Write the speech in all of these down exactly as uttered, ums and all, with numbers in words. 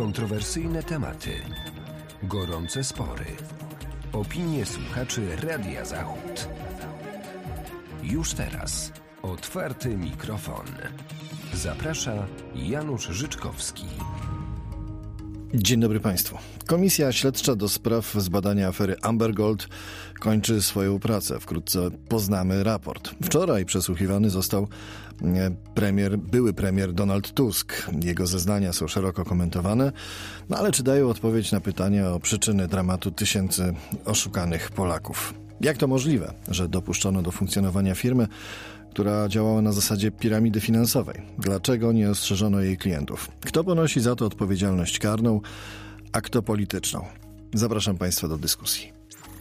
Kontrowersyjne tematy, gorące spory, opinie słuchaczy Radia Zachód. Już teraz otwarty mikrofon. Zaprasza Janusz Życzkowski. Dzień dobry Państwu. Komisja Śledcza do spraw zbadania afery Amber Gold kończy swoją pracę. Wkrótce poznamy raport. Wczoraj przesłuchiwany został premier, były premier Donald Tusk. Jego zeznania są szeroko komentowane, no ale czy dają odpowiedź na pytania o przyczyny dramatu tysięcy oszukanych Polaków? Jak to możliwe, że dopuszczono do funkcjonowania firmy, która działała na zasadzie piramidy finansowej? Dlaczego nie ostrzeżono jej klientów? Kto ponosi za to odpowiedzialność karną, a kto polityczną? Zapraszam Państwa do dyskusji.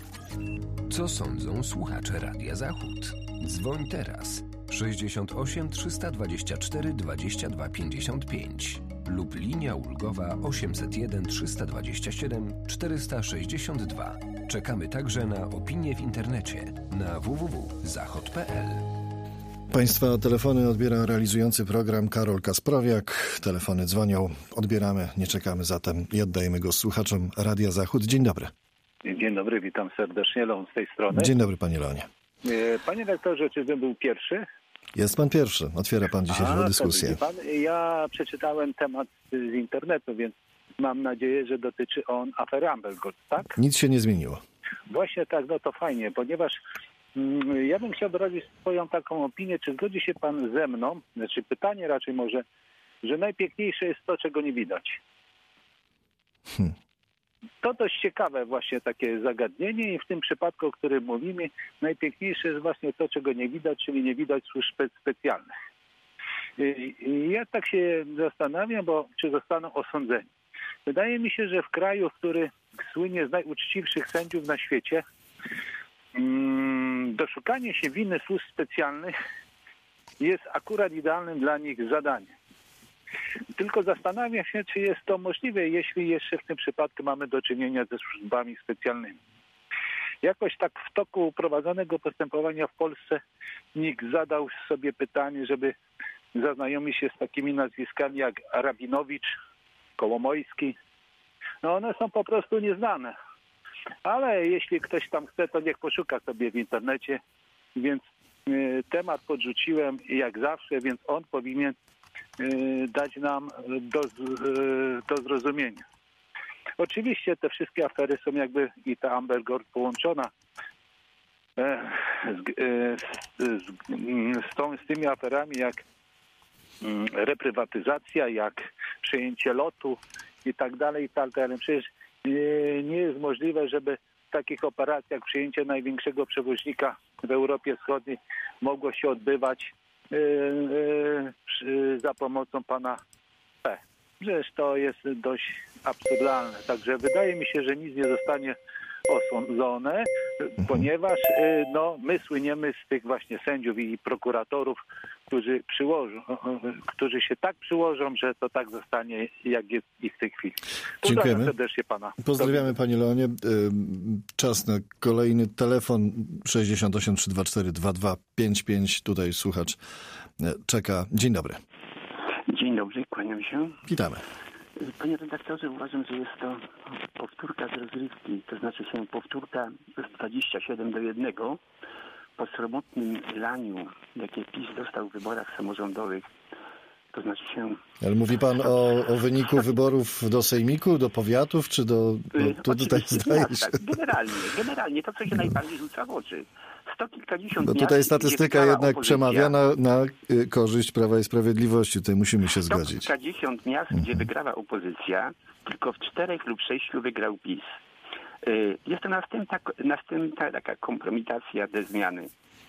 Co sądzą słuchacze Radia Zachód? Dzwoń teraz sześćdziesiąt osiem trzysta dwadzieścia cztery dwadzieścia dwa pięćdziesiąt pięć lub linia ulgowa osiemset jeden trzysta dwadzieścia siedem czterysta sześćdziesiąt dwa. Czekamy także na opinie w internecie na w w w kropka zachod kropka p l. Państwa telefony odbiera realizujący program Karol Kasprowiak. Telefony dzwonią, odbieramy, nie czekamy zatem i oddajemy go słuchaczom Radia Zachód. Dzień dobry. Dzień dobry, witam serdecznie, Leon z tej strony. Dzień dobry, panie Leonie. Panie rektorze, czy ten był pierwszy? Jest pan pierwszy, otwiera pan dzisiejszą dyskusję. Pan, ja przeczytałem temat z internetu, więc mam nadzieję, że dotyczy on afery Amber Gold, tak? Nic się nie zmieniło. Właśnie tak, no to fajnie, ponieważ mm, ja bym chciał wyrazić swoją taką opinię, czy zgodzi się pan ze mną, znaczy pytanie raczej może, że najpiękniejsze jest to, czego nie widać. Hmm. To dość ciekawe właśnie takie zagadnienie i w tym przypadku, o którym mówimy, najpiękniejsze jest właśnie to, czego nie widać, czyli nie widać służb specjalnych. I ja tak się zastanawiam, bo czy zostaną osądzeni. Wydaje mi się, że w kraju, który słynie z najuczciwszych sędziów na świecie, doszukanie się winy służb specjalnych jest akurat idealnym dla nich zadaniem. Tylko zastanawiam się, czy jest to możliwe, jeśli jeszcze w tym przypadku mamy do czynienia ze służbami specjalnymi. Jakoś tak w toku prowadzonego postępowania w Polsce nikt zadał sobie pytanie, żeby zaznajomić się z takimi nazwiskami jak Rabinowicz, Kołomojski. No one są po prostu nieznane. Ale jeśli ktoś tam chce, to niech poszuka sobie w internecie. Więc y, temat podrzuciłem jak zawsze, więc on powinien dać nam do, do zrozumienia. Oczywiście te wszystkie afery są jakby i ta Amber Gold połączona z, z, z, tą, z tymi aferami jak reprywatyzacja, jak przejęcie lotu i tak dalej, i tak dalej. Przecież nie jest możliwe, żeby w takich operacjach przejęcie największego przewoźnika w Europie Wschodniej mogło się odbywać za pomocą pana P. Przecież to jest dość absurdalne. Także wydaje mi się, że nic nie zostanie osądzone, ponieważ no, my słyniemy z tych właśnie sędziów i prokuratorów, którzy przyłożą, którzy się tak przyłożą, że to tak zostanie, jak jest i w tej chwili. Pozdrawiam serdecznie pana. Pozdrawiamy panie Leonie. Czas na kolejny telefon sześćdziesiąt osiem trzysta dwadzieścia cztery dwadzieścia dwa pięćdziesiąt pięć. Tutaj słuchacz czeka. Dzień dobry. Dzień dobry, kłaniam się. Witamy. Panie redaktorze, uważam, że jest to powtórka z rozrywki, to znaczy się powtórka z dwadzieścia siedem do jednego po sromotnym laniu, jakie PiS dostał w wyborach samorządowych. To znaczy się... Ale mówi pan o, o wyniku wyborów do sejmiku, do powiatów, czy do... No, tu tutaj zdaje się... Tak, generalnie, generalnie to, co się najbardziej rzuca w oczy. Sto kilkadziesiąt no miast, tutaj statystyka jednak opozycja, przemawia na, na korzyść Prawa i Sprawiedliwości. Tutaj musimy się zgodzić. Sto kilkadziesiąt miast, mhm. gdzie wygrała opozycja, tylko w czterech lub sześciu wygrał PiS. Jest to następna, następna taka kompromitacja te zmiany.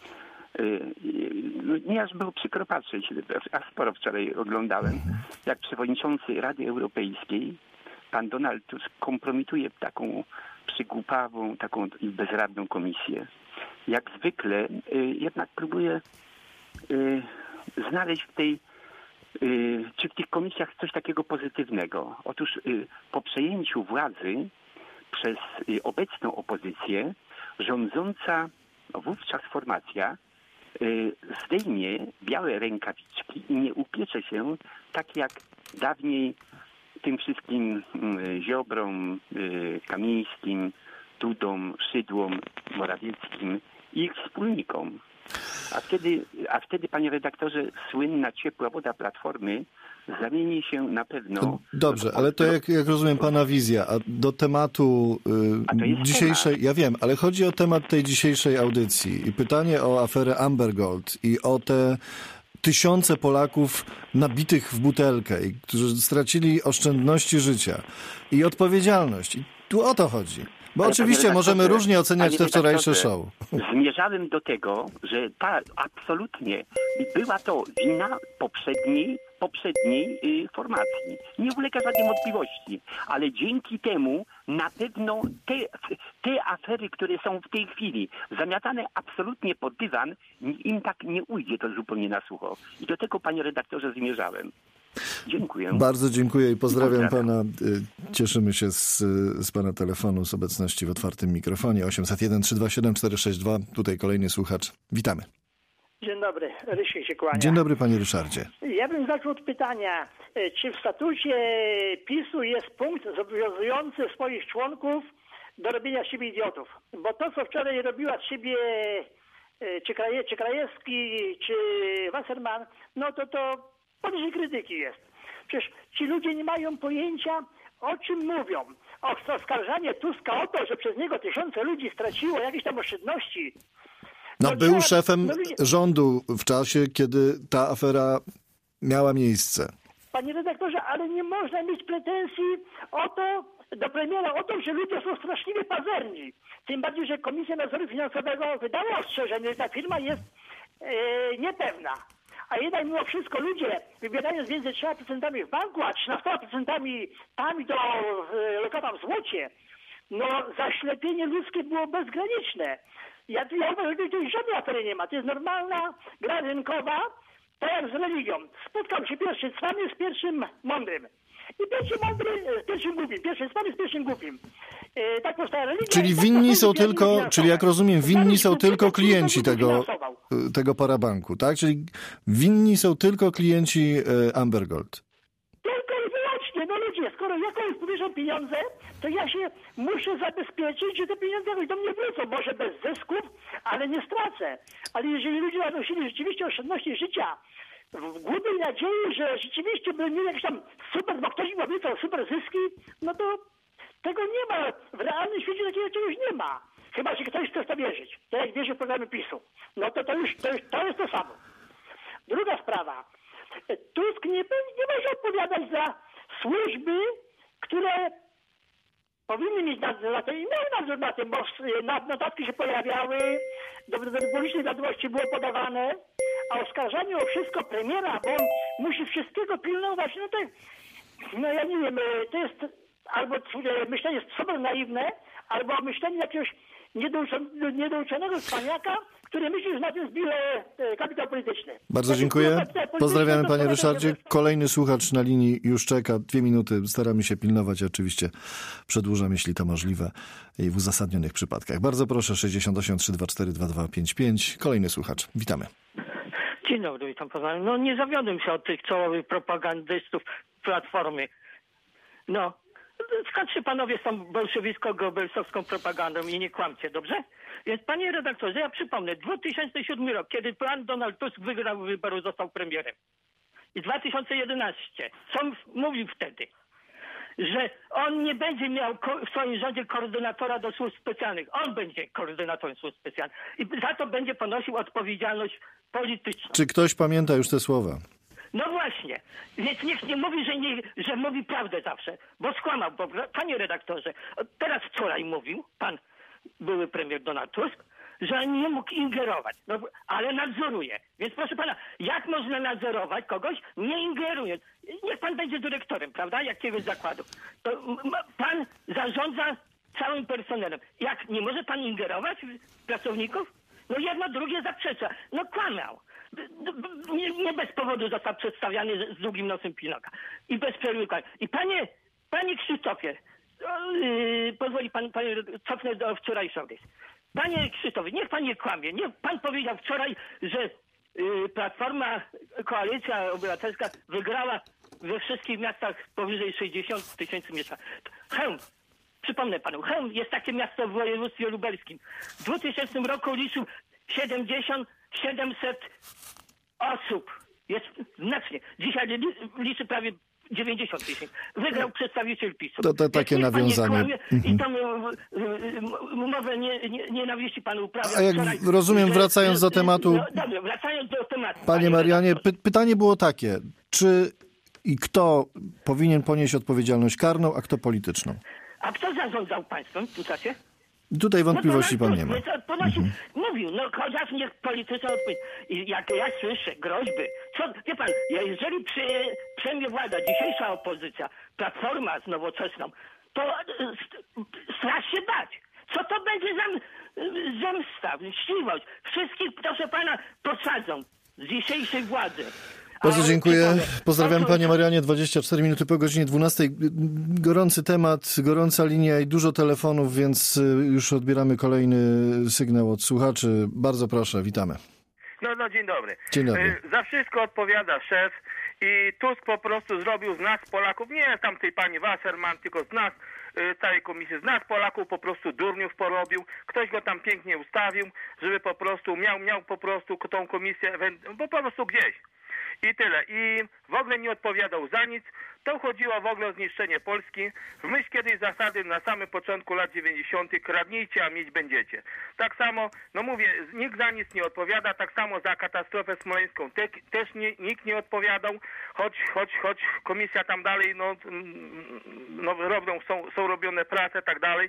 Nie aż było przykro patrzeć, a sporo wczoraj oglądałem, mhm. jak przewodniczący Rady Europejskiej, pan Donald Tusk, kompromituje taką przygłupawą, taką bezradną komisję. Jak zwykle y, jednak próbuje y, znaleźć w tej, y, czy w tych komisjach coś takiego pozytywnego. Otóż y, po przejęciu władzy przez y, obecną opozycję rządząca no, wówczas formacja y, zdejmie białe rękawiczki i nie upiecze się tak jak dawniej tym wszystkim Ziobrom, Kamińskim, Dudą, Szydłom, Morawieckim i ich wspólnikom. A wtedy, a wtedy, panie redaktorze, słynna ciepła woda Platformy zamieni się na pewno... Dobrze, ale to jak, jak rozumiem pana wizja, a do tematu y, dzisiejszej... Temat. Ja wiem, ale chodzi o temat tej dzisiejszej audycji i pytanie o aferę Amber Gold i o te tysiące Polaków nabitych w butelkę, i którzy stracili oszczędności życia i odpowiedzialność. I tu o to chodzi. Bo ale oczywiście możemy różnie oceniać te wczorajsze show. Zmierzałem do tego, że ta absolutnie była to wina poprzedniej, poprzedniej y, formacji. Nie ulega żadnej wątpliwości. Ale dzięki temu na pewno te, te afery, które są w tej chwili zamiatane absolutnie pod dywan, im tak nie ujdzie to zupełnie na sucho. I do tego, panie redaktorze, zmierzałem. Dziękuję. Bardzo dziękuję i pozdrawiam, pozdrawiam pana. Cieszymy się z, z pana telefonu, z obecności w otwartym mikrofonie. osiemset jeden trzysta dwadzieścia siedem czterysta sześćdziesiąt dwa. Tutaj kolejny słuchacz. Witamy. Dzień dobry, Rysiek się kłania. Dzień dobry, panie Ryszardzie. Ja bym zaczął od pytania, czy w statucie PiSu jest punkt zobowiązujący swoich członków do robienia siebie idiotów? Bo to, co wczoraj robiła z siebie czy, Kraje, czy Krajewski, czy Wasserman, no to to poniżej krytyki jest. Przecież ci ludzie nie mają pojęcia, o czym mówią. O oskarżanie Tuska o to, że przez niego tysiące ludzi straciło jakieś tam oszczędności. No, no był trzeba, szefem no, ludzie... rządu w czasie, kiedy ta afera miała miejsce. Panie redaktorze, ale nie można mieć pretensji o to, do premiera o to, że ludzie są straszliwie pazerni. Tym bardziej, że Komisja Nadzoru Finansowego wydała ostrzeżenie, że ta firma jest e, niepewna. A jednak mimo wszystko ludzie, wybierając między trzema procentami w banku, a trzynastu procentami tam i do lokata w złocie, no zaślepienie ludzkie było bezgraniczne. Ja, ja uważam, że tutaj żadnej afery nie ma. To jest normalna gra rynkowa, tak jak z religią. Spotkał się pierwszy cwany z pierwszym mądrym. I pierwszy mądry z pierwszym głupim. Pierwszy cwany z pierwszym głupim. E, tak powstała religia. Czyli winni są tylko, czyli jak rozumiem, winni są tylko klienci tego, tego parabanku, tak? Czyli winni są tylko klienci Amber Gold. Tylko i wyłącznie. No ludzie, skoro ja komuś powierzam pieniądze, to ja się muszę zabezpieczyć, że te pieniądze jakoś do mnie wrócą. Może bez zysków, ale nie stracę. Ale jeżeli ludzie nanosili rzeczywiście oszczędności życia w głębiej nadziei, że rzeczywiście by mieli jakieś tam super, bo ktoś im obiecał super zyski, no to tego nie ma. W realnym świecie takiego czegoś nie ma. Chyba, że ktoś chce w to wierzyć. To jak wierzy w programy PiSu. No to to już, to, już, to jest to samo. Druga sprawa. Tusk nie, nie może odpowiadać za służby, które powinny mieć nadzór na tym i miały nadzór na tym, bo notatki się pojawiały, do, do publicznej wiadomości było podawane, a oskarżanie o wszystko premiera, bo on musi wszystkiego pilnować, no to, no ja nie wiem, to jest albo myślenie super naiwne, albo myślenie jakiegoś niedouczonego, niedouczonego cwaniaka, który myśli, że na tym zbije kapitał polityczny. Bardzo dziękuję. Pozdrawiamy, panie Ryszardzie. Kolejny słuchacz na linii już czeka. Dwie minuty. Staramy się pilnować. Oczywiście przedłużam, jeśli to możliwe i w uzasadnionych przypadkach. Bardzo proszę, sześćdziesiąt osiem trzysta dwadzieścia cztery dwadzieścia dwa pięćdziesiąt pięć. Kolejny słuchacz. Witamy. Dzień dobry, witam pana. No nie zawiodłem się od tych czołowych propagandystów Platformy. No, skończcie panowie z tą bolszewicko-gobelsowską propagandą i nie kłamcie, dobrze? Więc panie redaktorze, ja przypomnę, dwa tysiące siódmy rok, kiedy pan Donald Tusk wygrał wybory, został premierem. I dwa tysiące jedenasty. Co mówił wtedy? Że on nie będzie miał w swoim rządzie koordynatora do służb specjalnych. On będzie koordynatorem służb specjalnych. I za to będzie ponosił odpowiedzialność polityczną. Czy ktoś pamięta już te słowa? No właśnie. Więc niech nie mówi, że, nie, że mówi prawdę zawsze. Bo skłamał. Bo, panie redaktorze, teraz wczoraj mówił pan były premier Donald Tusk, że nie mógł ingerować. No, ale nadzoruje. Więc proszę pana, jak można nadzorować kogoś, nie ingerując? Niech pan będzie dyrektorem, prawda, jakiegoś zakładu. To pan zarządza całym personelem. Jak nie może pan ingerować w pracowników? No jedno drugie zaprzecza. No kłamał. Nie, nie bez powodu został przedstawiany z długim nosem Pinoka. I bez przerwy. I panie, panie Krzysztofie, yy, pozwoli pan, panie, cofnę do wczorajszego. Panie Krzysztofie, niech pan nie kłamie. Niech pan powiedział wczoraj, że yy, Platforma, Koalicja Obywatelska wygrała we wszystkich miastach powyżej sześćdziesiąt tysięcy mieszkańców. Chełm, przypomnę panu, Chełm jest takie miasto w województwie lubelskim. W dwutysięcznym roku liczył siedemdziesiąt siedemset osób. Jest znacznie. Dzisiaj li, liczy prawie dziewięćdziesiąt tysięcy. Wygrał przedstawiciel PiSu. To, to takie jak nawiązanie. Kłamie, I tą umowę nie, nie, nienawiści panu uprawia. A jak wczoraj, rozumiem, że, wracając do tematu... No, dobrze, wracając do tematu. Panie, panie Marianie, py pytanie było takie. Czy i kto powinien ponieść odpowiedzialność karną, a kto polityczną? A kto zarządzał państwem w Tucacie? Tutaj wątpliwości no pan nie ma. Ponosi, mhm. Mówił, no chociaż niech polityczna odpowiedź. I jak ja słyszę groźby, co, wie pan, jeżeli przy, przejmie władza dzisiejsza opozycja, Platforma z Nowoczesną, to strasz się bać. Co to będzie za zemsta, mściwość? Wszystkich, proszę pana, posadzą z dzisiejszej władzy. Bardzo dziękuję. Pozdrawiam panie Marianie. dwadzieścia cztery minuty po godzinie dwunastej. Gorący temat, gorąca linia i dużo telefonów, więc już odbieramy kolejny sygnał od słuchaczy. Bardzo proszę, witamy. No, no dzień dobry. Dzień dobry. Za wszystko odpowiada szef i Tusk po prostu zrobił z nas Polaków, nie tam tej pani Wasserman, tylko z nas, całej komisji, z nas Polaków po prostu durniów porobił. Ktoś go tam pięknie ustawił, żeby po prostu miał, miał po prostu tą komisję, bo po prostu gdzieś. I tyle. I w ogóle nie odpowiadał za nic. To chodziło w ogóle o zniszczenie Polski. W myśl kiedyś zasady na samym początku lat dziewięćdziesiątych. Kradnijcie, a mieć będziecie. Tak samo, no mówię, nikt za nic nie odpowiada. Tak samo za katastrofę smoleńską Te, też nie, nikt nie odpowiadał. Choć, choć, choć komisja tam dalej, no, no robią, są, są robione prace, tak dalej.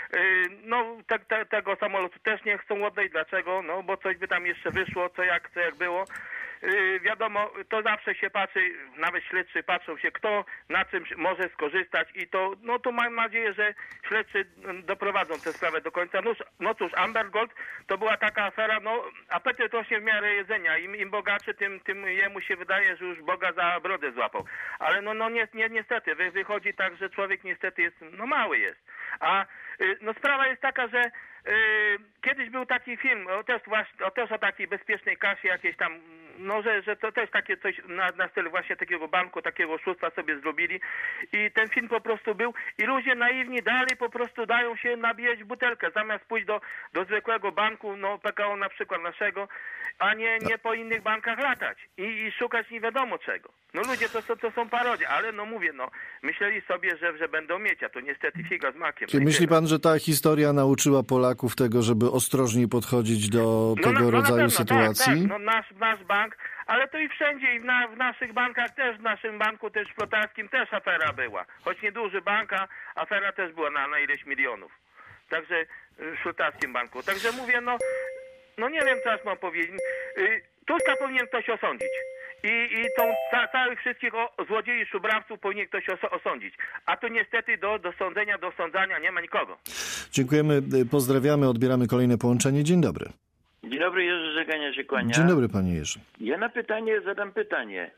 No, te, te, tego samolotu też nie chcą oddać. Dlaczego? No, bo coś by tam jeszcze wyszło, co jak, co jak było. Yy, wiadomo, to zawsze się patrzy, nawet śledczy patrzą się, kto na czym może skorzystać i to, no to mam nadzieję, że śledczy doprowadzą tę sprawę do końca. No, no cóż, Amber Gold to była taka afera, no apetyt rośnie w miarę jedzenia. Im, im bogaczy, tym, tym jemu się wydaje, że już Boga za brodę złapał. Ale no, no nie, nie, niestety, wy, wychodzi tak, że człowiek niestety jest, no mały jest. A yy, no sprawa jest taka, że Yy, kiedyś był taki film o też, właśnie, o też o takiej bezpiecznej kasie jakiejś tam, no że, że to też takie coś na, na stylu właśnie takiego banku, takiego oszustwa sobie zrobili i ten film po prostu był i ludzie naiwni dalej po prostu dają się nabijać w butelkę, zamiast pójść do, do zwykłego banku, no P K O na przykład naszego, a nie, nie po innych bankach latać i, i szukać nie wiadomo czego. No ludzie to, to, to są parodie, ale no mówię, no myśleli sobie, że, że będą mieć, a to niestety figa z makiem. Czy myśli pan, że ta historia nauczyła Polaków tego, żeby ostrożniej podchodzić do no, tego no, no rodzaju pewno, sytuacji? Tak, tak. No, nasz, nasz bank, ale to i wszędzie, i w, na, w naszych bankach też, w naszym banku też flotarskim też afera była. Choć nieduży bank, a afera też była na, na ileś milionów. Także w flotarskim banku. Także mówię, no, no nie wiem, co aż mam powiedzieć. Tuska powinien ktoś osądzić. I, i tą ca, całych wszystkich o, złodziei, szubrawców powinien ktoś os, osądzić. A tu niestety do, do sądzenia, do sądzania nie ma nikogo. Dziękujemy, pozdrawiamy, odbieramy kolejne połączenie. Dzień dobry. Dzień dobry, Jerzy Żegania się kłania. Dzień dobry, panie Jerzy. Ja na pytanie zadam pytanie.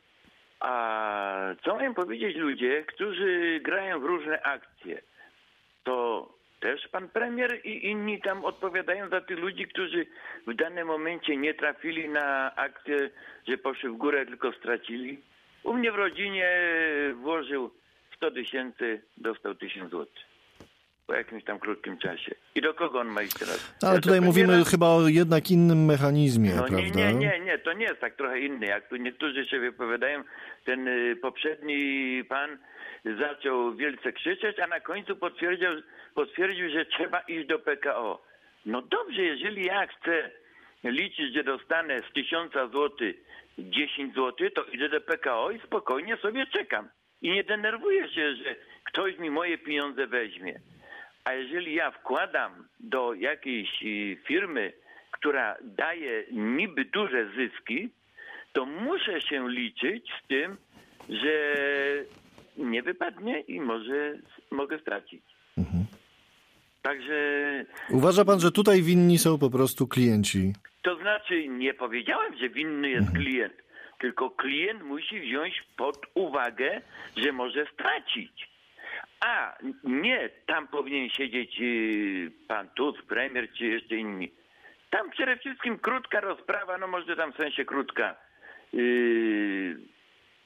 A co mają powiedzieć ludzie, którzy grają w różne akcje? To też pan premier i inni tam odpowiadają za tych ludzi, którzy w danym momencie nie trafili na akcję, że poszli w górę, tylko stracili? U mnie w rodzinie włożył sto tysięcy, dostał tysiąc złotych. Po jakimś tam krótkim czasie. I do kogo on ma iść teraz? Ale ja tutaj mówimy raz... chyba o jednak innym mechanizmie, no, prawda? Nie, nie, nie, nie, to nie jest tak trochę inny. Jak tu niektórzy się wypowiadają, ten y, poprzedni pan zaczął wielce krzyczeć, a na końcu potwierdził, potwierdził, że trzeba iść do P K O. No dobrze, jeżeli ja chcę liczyć, że dostanę z tysiąca złotych dziesięć złotych, to idę do P K O i spokojnie sobie czekam. I nie denerwuję się, że ktoś mi moje pieniądze weźmie. A jeżeli ja wkładam do jakiejś firmy, która daje niby duże zyski, to muszę się liczyć z tym, że nie wypadnie i może mogę stracić. Mhm. Także... Uważa pan, że tutaj winni są po prostu klienci? To znaczy, nie powiedziałem, że winny jest mhm. klient, tylko klient musi wziąć pod uwagę, że może stracić. A nie, tam powinien siedzieć y, pan Tusk, premier, czy jeszcze inni. Tam przede wszystkim krótka rozprawa, no może tam w sensie krótka. Yy,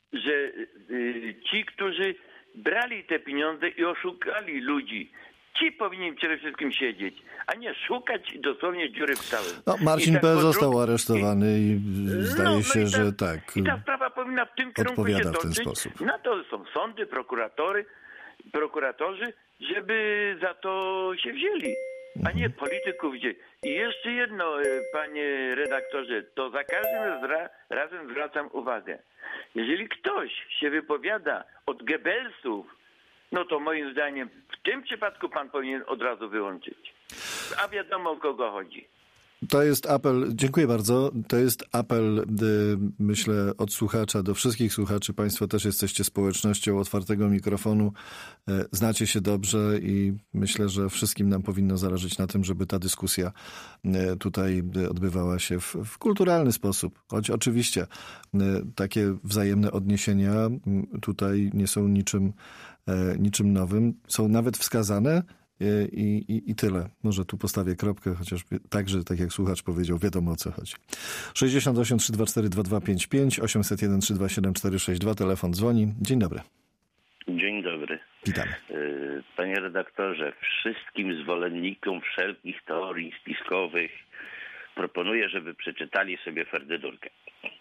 że y, ci, którzy brali te pieniądze i oszukali ludzi, ci powinni przede wszystkim siedzieć, a nie szukać dosłownie dziury w całym. No, Marcin tak P. po został drugi- aresztowany i zdaje No, no się, i ta- że tak. I ta sprawa powinna w tym kierunku się odpowiada w ten toczyć. sposób. Na to są sądy, prokuratory, prokuratorzy, żeby za to się wzięli, a nie polityków wzięli. I jeszcze jedno, e, panie redaktorze, to za każdym zra- razem zwracam uwagę. Jeżeli ktoś się wypowiada od Goebbelsów, no to moim zdaniem w tym przypadku pan powinien od razu wyłączyć. A wiadomo, o kogo chodzi. To jest apel, dziękuję bardzo, to jest apel, y, myślę, od słuchacza do wszystkich słuchaczy. Państwo też jesteście społecznością otwartego mikrofonu, y, znacie się dobrze i myślę, że wszystkim nam powinno zależeć na tym, żeby ta dyskusja y, tutaj y, odbywała się w, w kulturalny sposób. Choć oczywiście y, takie wzajemne odniesienia y, tutaj nie są niczym, y, niczym nowym, są nawet wskazane. I, i, I tyle. Może tu postawię kropkę, chociaż także, tak jak słuchacz powiedział, wiadomo o co chodzi. sześćdziesiąt osiem trzysta dwadzieścia cztery dwadzieścia dwa pięćdziesiąt pięć, osiemset jeden trzysta dwadzieścia siedem czterysta sześćdziesiąt dwa, telefon dzwoni. Dzień dobry. Dzień dobry. Witamy. Panie redaktorze, wszystkim zwolennikom wszelkich teorii spiskowych proponuję, żeby przeczytali sobie Ferdydurkę.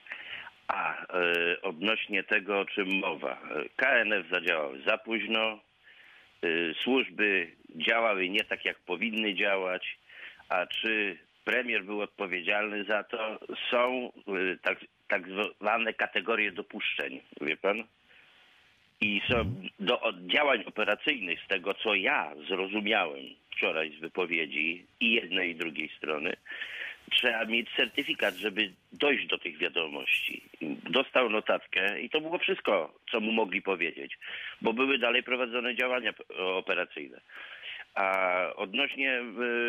A e, odnośnie tego, o czym mowa. K N F zadziałał za późno, służby działały nie tak, jak powinny działać, a czy premier był odpowiedzialny za to? Są tak, tak zwane kategorie dopuszczeń, wie pan? I są do działań operacyjnych, z tego co ja zrozumiałem wczoraj z wypowiedzi i jednej i drugiej strony, trzeba mieć certyfikat, żeby dojść do tych wiadomości. Dostał notatkę i to było wszystko, co mu mogli powiedzieć, bo były dalej prowadzone działania operacyjne. A odnośnie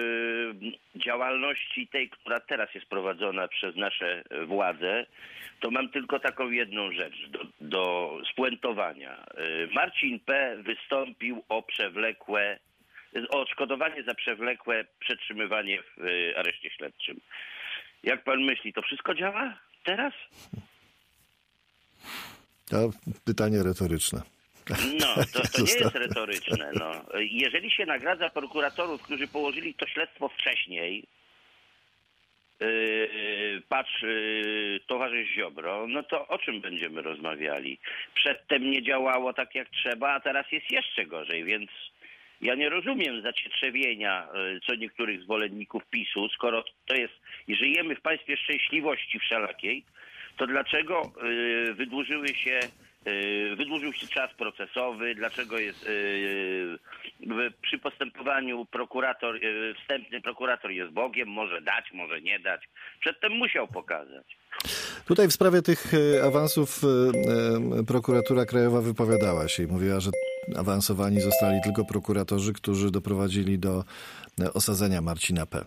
y, działalności tej, która teraz jest prowadzona przez nasze władze, to mam tylko taką jedną rzecz do, do spuentowania. Y, Marcin P. wystąpił o przewlekłe o odszkodowanie za przewlekłe przetrzymywanie w areszcie śledczym. Jak pan myśli, to wszystko działa teraz? To pytanie retoryczne. No, to, to nie jest retoryczne. No. Jeżeli się nagradza prokuratorów, którzy położyli to śledztwo wcześniej, Yy, patrz, yy, towarzysz Ziobro, no to o czym będziemy rozmawiali? Przedtem nie działało tak jak trzeba, a teraz jest jeszcze gorzej, więc ja nie rozumiem zacietrzewienia yy, co niektórych zwolenników PiSu, skoro to jest, i żyjemy w państwie szczęśliwości wszelakiej, to dlaczego yy, wydłużyły się Wydłużył się czas procesowy, dlaczego jest yy, przy postępowaniu prokurator, yy, wstępny prokurator jest Bogiem, może dać, może nie dać. Przedtem musiał pokazać. Tutaj w sprawie tych awansów prokuratura krajowa wypowiadała się i mówiła, że awansowani zostali tylko prokuratorzy, którzy doprowadzili do osadzenia Marcina P.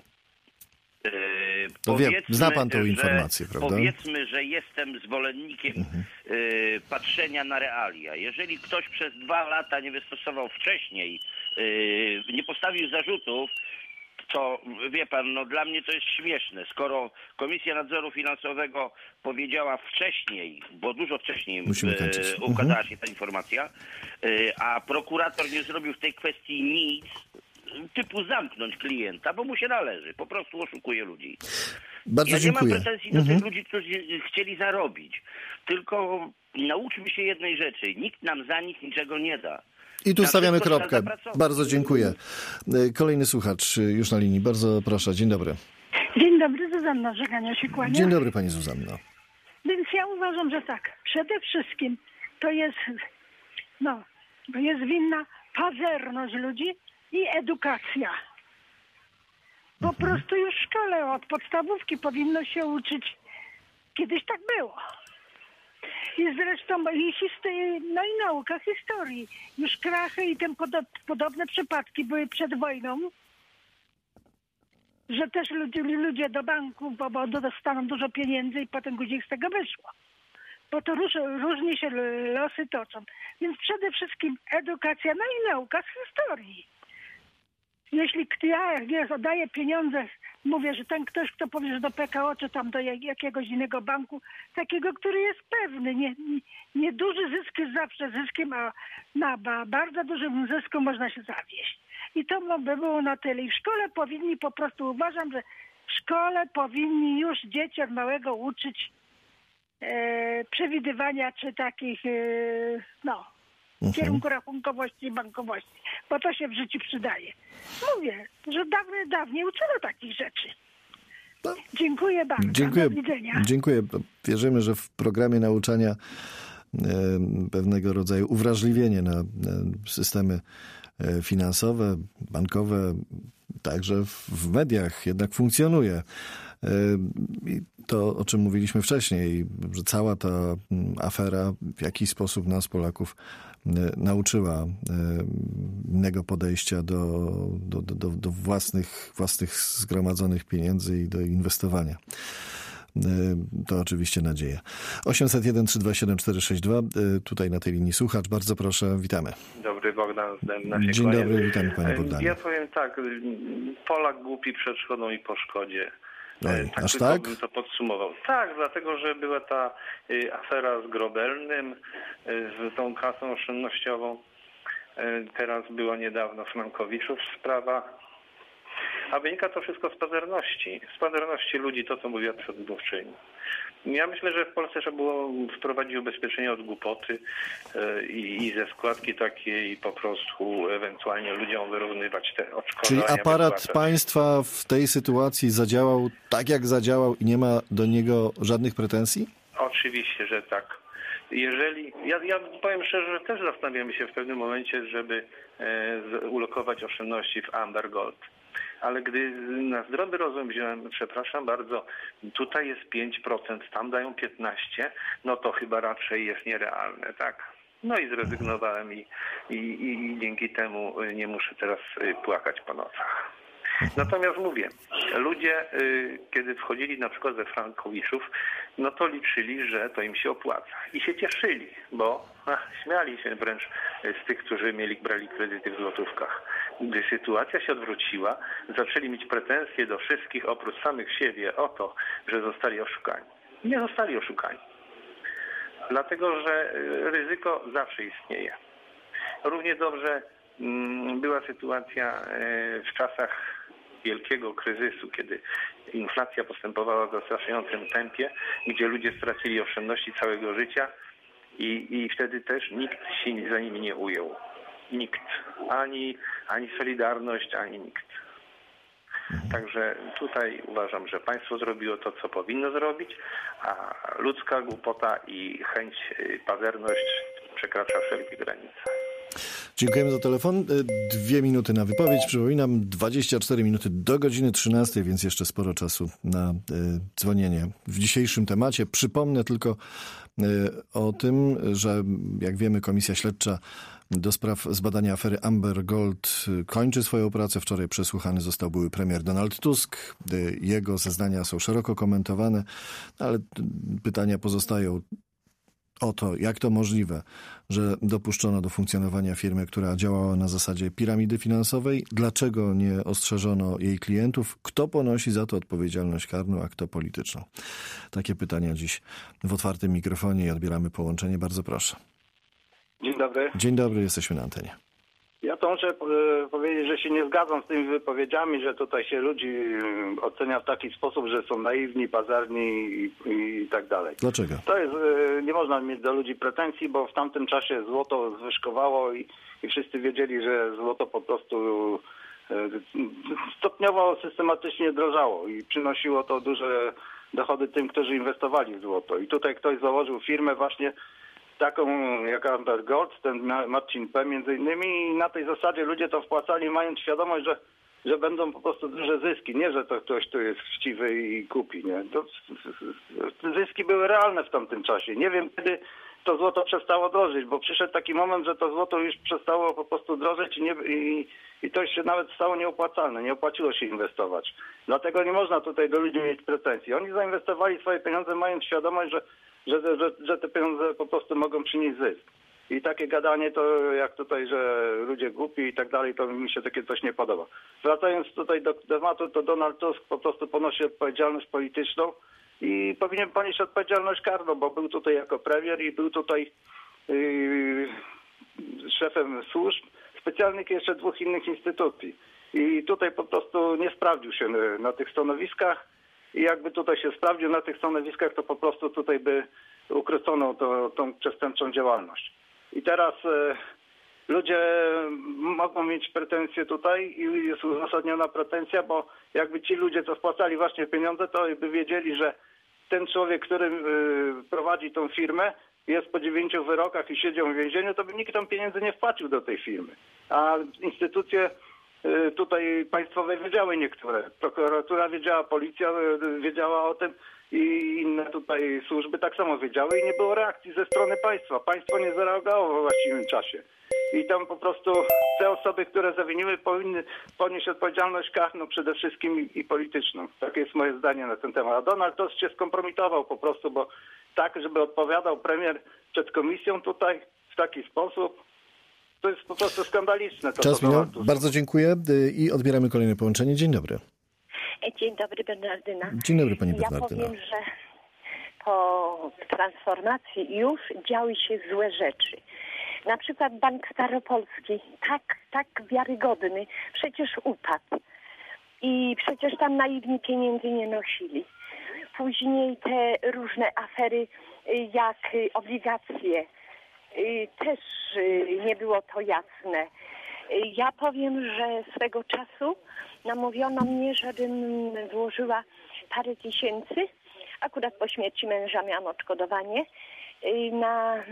To wiem, zna pan tą informację, że, prawda? Powiedzmy, że jestem zwolennikiem mhm. y, patrzenia na realia. Jeżeli ktoś przez dwa lata nie wystosował wcześniej, y, nie postawił zarzutów, to wie pan, no dla mnie to jest śmieszne. Skoro Komisja Nadzoru Finansowego powiedziała wcześniej, bo dużo wcześniej y, ukazała mhm. się ta informacja, y, a prokurator nie zrobił w tej kwestii nic, typu zamknąć klienta, bo mu się należy. Po prostu oszukuje ludzi. Bardzo ja nie dziękuję. mam pretensji do mhm. tych ludzi, którzy chcieli zarobić. Tylko nauczmy się jednej rzeczy. Nikt nam za nich niczego nie da. I tu stawiamy kropkę. Bardzo dziękuję. Kolejny słuchacz już na linii. Bardzo proszę. Dzień dobry. Dzień dobry. Zuzanna Żegania się kłania. Dzień dobry pani Zuzanno. Więc ja uważam, że tak. Przede wszystkim to jest, no, to jest winna pazerność ludzi i edukacja. Po mhm. prostu już w szkole od podstawówki powinno się uczyć. Kiedyś tak było. I zresztą i histy- no i nauka historii. Już krachy i tym podo- podobne przypadki były przed wojną. Że też ludzie, ludzie do banku, bo, bo dostaną dużo pieniędzy i potem guzik z tego wyszło. Bo to róż, różnie się losy toczą. Więc przede wszystkim edukacja, no i nauka z historii. jeśli ja nie oddaję pieniądze, mówię, że ten ktoś, kto powie, że do P K O, czy tam do jakiegoś innego banku, takiego, który jest pewny, nie, nie, nie duży zysk jest zawsze zyskiem, a na bardzo dużym zysku można się zawieść. I to by było na tyle. I w szkole powinni po prostu, uważam, że w szkole powinni już dzieci od małego uczyć e, przewidywania, czy takich, e, no, w kierunku rachunkowości i bankowości, bo to się w życiu przydaje. Mówię, że dawniej, dawniej uczono takich rzeczy. No. Dziękuję bardzo. Dziękuję. Do widzenia. Dziękuję. Wierzymy, że w programie nauczania e, pewnego rodzaju uwrażliwienie na, na systemy e, finansowe, bankowe, także w, w mediach jednak funkcjonuje. E, I to, o czym mówiliśmy wcześniej, że cała ta afera w jakiś sposób nas, Polaków, nauczyła innego podejścia do, do, do, do własnych, własnych zgromadzonych pieniędzy i do inwestowania. To oczywiście nadzieja. osiemset jeden trzysta dwadzieścia siedem czterysta sześćdziesiąt dwa. Tutaj na tej linii słuchacz. Bardzo proszę, witamy. Dobry, Bogdan z Dębna się Dzień kłania. dobry, witamy panie Bogdanie. Ja powiem tak, Polak głupi przed szkodą i po szkodzie. Oj, tak aż tylko tak? bym to podsumował. Tak, dlatego, że była ta y, afera z Grobelnym, y, z tą kasą oszczędnościową. Y, teraz była niedawno Frankowiczów sprawa. A wynika to wszystko z pazerności. Z pazerności ludzi, to co mówiła przedmówczyni. Ja myślę, że w Polsce trzeba było wprowadzić ubezpieczenie od głupoty y, i ze składki takiej po prostu ewentualnie ludziom wyrównywać te odszkodowania. Czyli aparat wypłacać. państwa w tej sytuacji zadziałał tak, jak zadziałał i nie ma do niego żadnych pretensji? Oczywiście, że tak. Jeżeli, ja, ja powiem szczerze, że też zastanawiamy się w pewnym momencie, żeby e, ulokować oszczędności w Amber Gold. Ale gdy na zdrowy rozum wziąłem, przepraszam bardzo, tutaj jest pięć procent, tam dają piętnaście procent, no to chyba raczej jest nierealne, tak? No i zrezygnowałem i, i, i dzięki temu nie muszę teraz płakać po nocach. Natomiast mówię, ludzie, kiedy wchodzili na przykład ze Frankowiczów, no to liczyli, że to im się opłaca. I się cieszyli, bo ach, śmiali się wręcz z tych, którzy mieli, brali kredyty w złotówkach. Gdy sytuacja się odwróciła, zaczęli mieć pretensje do wszystkich, oprócz samych siebie, o to, że zostali oszukani. Nie zostali oszukani. Dlatego, że ryzyko zawsze istnieje. Równie dobrze mm, była sytuacja w czasach wielkiego kryzysu, kiedy inflacja postępowała w zastraszającym tempie, gdzie ludzie stracili oszczędności całego życia i, i wtedy też nikt się za nimi nie ujął. Nikt. Ani, ani Solidarność, ani nikt. Także tutaj uważam, że państwo zrobiło to, co powinno zrobić, a ludzka głupota i chęć, pazerność przekracza wszelkie granice. Dziękujemy za telefon. Dwie minuty na wypowiedź. Przypominam, dwadzieścia cztery minuty do godziny trzynastej, więc jeszcze sporo czasu na y, dzwonienie w dzisiejszym temacie. Przypomnę tylko y, o tym, że jak wiemy, Komisja Śledcza do spraw zbadania afery Amber Gold kończy swoją pracę. Wczoraj przesłuchany został były premier Donald Tusk. Y, jego zeznania są szeroko komentowane, ale pytania pozostają o to, jak to możliwe, że dopuszczono do funkcjonowania firmy, która działała na zasadzie piramidy finansowej, dlaczego nie ostrzeżono jej klientów, kto ponosi za to odpowiedzialność karną, a kto polityczną. Takie pytania dziś w otwartym mikrofonie i odbieramy połączenie. Bardzo proszę. Dzień dobry. Dzień dobry, jesteśmy na antenie. Ja to muszę e, powiedzieć, że się nie zgadzam z tymi wypowiedziami, że tutaj się ludzi ocenia w taki sposób, że są naiwni, pazerni i, i tak dalej. Dlaczego? To jest, e, nie można mieć do ludzi pretensji, bo w tamtym czasie złoto zwyżkowało i, i wszyscy wiedzieli, że złoto po prostu e, stopniowo, systematycznie drożało i przynosiło to duże dochody tym, którzy inwestowali w złoto. I tutaj ktoś założył firmę właśnie taką jak Amber Gold, ten Marcin P. między innymi i na tej zasadzie ludzie to wpłacali, mając świadomość, że, że będą po prostu duże zyski. Nie, że to ktoś tu jest chciwy i kupi. Nie? To, zyski były realne w tamtym czasie. Nie wiem, kiedy to złoto przestało drożyć, bo przyszedł taki moment, że to złoto już przestało po prostu drożyć i, nie, i, i to się nawet stało nieopłacalne. Nie opłaciło się inwestować. Dlatego nie można tutaj do ludzi mieć pretensji. Oni zainwestowali swoje pieniądze, mając świadomość, że Że, że, że te pieniądze po prostu mogą przynieść zysk. I takie gadanie to jak tutaj, że ludzie głupi i tak dalej, to mi się takie coś nie podoba. Wracając tutaj do tematu, to Donald Tusk po prostu ponosi odpowiedzialność polityczną i powinien ponieść odpowiedzialność karną, bo był tutaj jako premier i był tutaj yy, szefem służb specjalnych jeszcze dwóch innych instytucji. I tutaj po prostu nie sprawdził się na, na tych stanowiskach i jakby tutaj się sprawdził na tych stanowiskach, to po prostu tutaj by ukrócono to, tą przestępczą działalność. I teraz e, ludzie mogą mieć pretensje tutaj i jest uzasadniona pretensja, bo jakby ci ludzie, co wpłacali właśnie pieniądze, to by wiedzieli, że ten człowiek, który e, prowadzi tą firmę, jest po dziewięciu wyrokach i siedział w więzieniu, to by nikt tam pieniędzy nie wpłacił do tej firmy. A instytucje e, tutaj państwowe wiedziały niektóre. Prokuratura wiedziała, policja e, wiedziała o tym. I inne tutaj służby tak samo wiedziały i nie było reakcji ze strony państwa. Państwo nie zareagowało we właściwym czasie. I tam po prostu te osoby, które zawiniły, powinny ponieść odpowiedzialność karną przede wszystkim i polityczną. Takie jest moje zdanie na ten temat. A Donald Tusk się skompromitował po prostu, bo tak, żeby odpowiadał premier przed komisją tutaj w taki sposób, to jest po prostu skandaliczne. To, Czas minął. Bardzo dziękuję i odbieramy kolejne połączenie. Dzień dobry. Dzień dobry, Bernardyna. Dzień dobry, pani Ja Bernardyna. powiem, że po transformacji już działy się złe rzeczy. Na przykład Bank Staropolski, tak, tak wiarygodny, przecież upadł. I przecież tam naiwni pieniędzy nie nosili. Później te różne afery jak obligacje, też nie było to jasne. Ja powiem, że swego czasu namówiono mnie, żebym włożyła parę tysięcy. Akurat po śmierci męża miałam odszkodowanie na